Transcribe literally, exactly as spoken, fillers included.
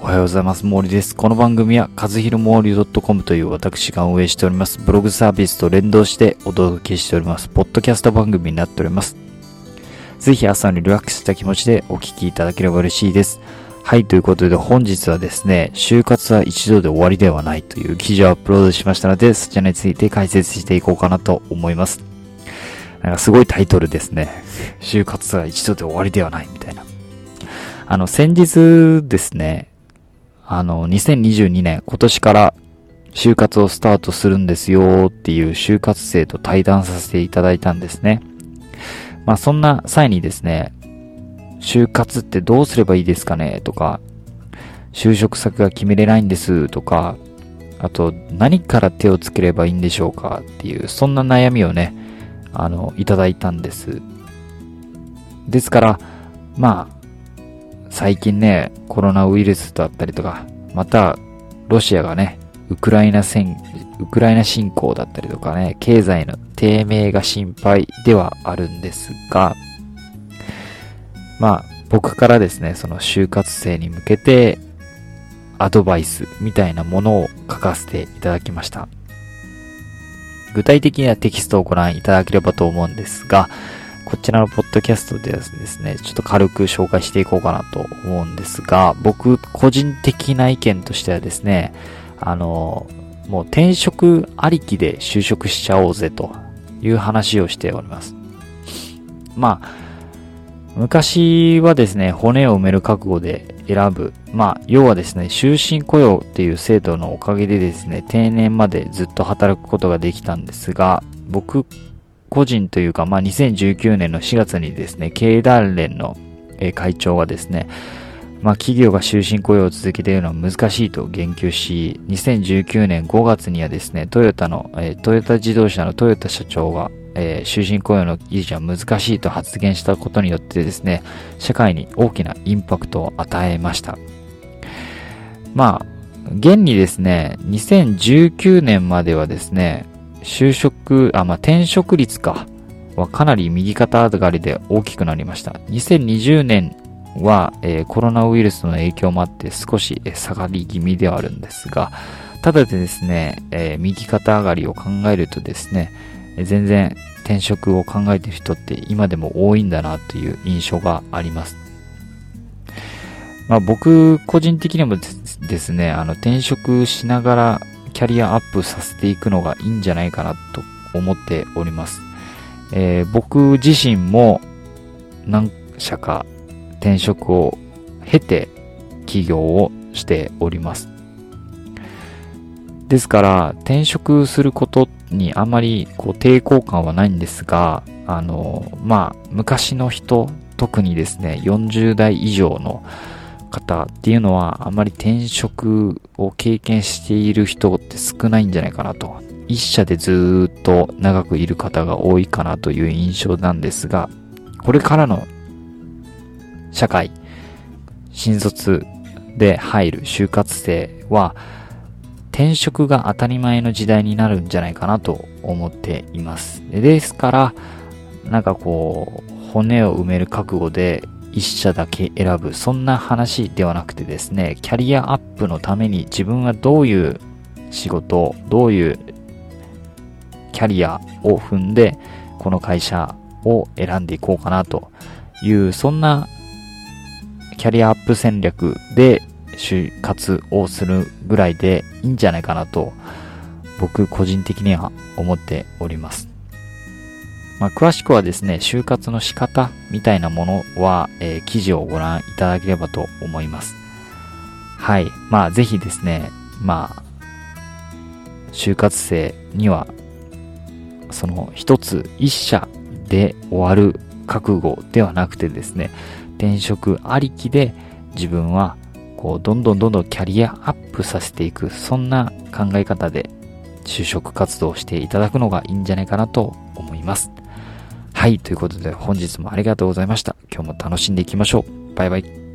おはようございます。毛利です。この番組は和弘毛利 .com という私が運営しておりますブログサービスと連動してお届けしておりますポッドキャスト番組になっております。ぜひ朝にリラックスした気持ちでお聞きいただければ嬉しいです。はい、ということで本日はですね、就活は一度で終わりではないという記事をアップロードしましたので、そちらについて解説していこうかなと思います。なんかすごいタイトルですね。就活は一度で終わりではないみたいな。あの先日ですね、あの、にせんにじゅうにねん、今年から就活をスタートするんですよっていう就活生と対談させていただいたんですね。まあそんな際にですね、就活ってどうすればいいですかねとか、就職先が決めれないんですとか、あと何から手をつければいいんでしょうかっていう、そんな悩みをね、あの、いただいたんです。ですから、まあ、最近ね、コロナウイルスだったりとか、また、ロシアがね、ウクライナ戦、ウクライナ侵攻だったりとかね、経済の低迷が心配ではあるんですが、まあ、僕からですね、その就活生に向けて、アドバイスみたいなものを書かせていただきました。具体的にはテキストをご覧いただければと思うんですが、こちらのポッドキャストでですね、ちょっと軽く紹介していこうかなと思うんですが、僕個人的な意見としてはですね、あの、もう転職ありきで就職しちゃおうぜという話をしております。まあ、昔はですね、骨を埋める覚悟で選ぶ。まあ、要はですね、終身雇用っていう制度のおかげでですね、定年までずっと働くことができたんですが、僕、個人というか、まあ、にせんじゅうきゅうねんのしがつにですね、経団連の会長がですね、まあ、企業が終身雇用を続けているのは難しいと言及し、にせんじゅうきゅうねんごがつにはですね、トヨタの、えー、トヨタ自動車のトヨタ社長が、えー、終身雇用の維持は難しいと発言したことによってですね、社会に大きなインパクトを与えました。まあ、現にですね、にせんじゅうきゅうねんまではですね、就職、あ、まあ、転職率か、はかなり右肩上がりで大きくなりました。にせんにじゅうねんは、えー、コロナウイルスの影響もあって少し下がり気味ではあるんですが、ただでですね、えー、右肩上がりを考えるとですね、全然転職を考えている人って今でも多いんだなという印象があります。まあ僕個人的にもですね、あの転職しながらキャリアアップさせていくのがいいんじゃないかなと思っております。えー、僕自身も何社か転職を経て起業をしております。ですから転職することにあまりこう抵抗感はないんですが、あのまあ昔の人、特にですねよんじゅうだい以上の方っていうのはあまり転職を経験している人って少ないんじゃないかなと。一社でずーっと長くいる方が多いかなという印象なんですが、これからの社会、新卒で入る就活生は転職が当たり前の時代になるんじゃないかなと思っています。ですから、なんかこう、骨を埋める覚悟で一社だけ選ぶ、そんな話ではなくてですね、キャリアアップのために自分はどういう仕事、どういうキャリアを踏んで、この会社を選んでいこうかなという、そんなキャリアアップ戦略で就活をするぐらいでいいんじゃないかなと、僕個人的には思っております。まあ、詳しくはですね、就活の仕方みたいなものは、えー、記事をご覧いただければと思います。はい。まあ、ぜひですね、まあ、就活生には、その一つ一社で終わる覚悟ではなくてですね、転職ありきで自分はこうどんどんどんどんキャリアアップさせていく、そんな考え方で就職活動をしていただくのがいいんじゃないかなと思います。はい、ということで本日もありがとうございました。今日も楽しんでいきましょう。バイバイ。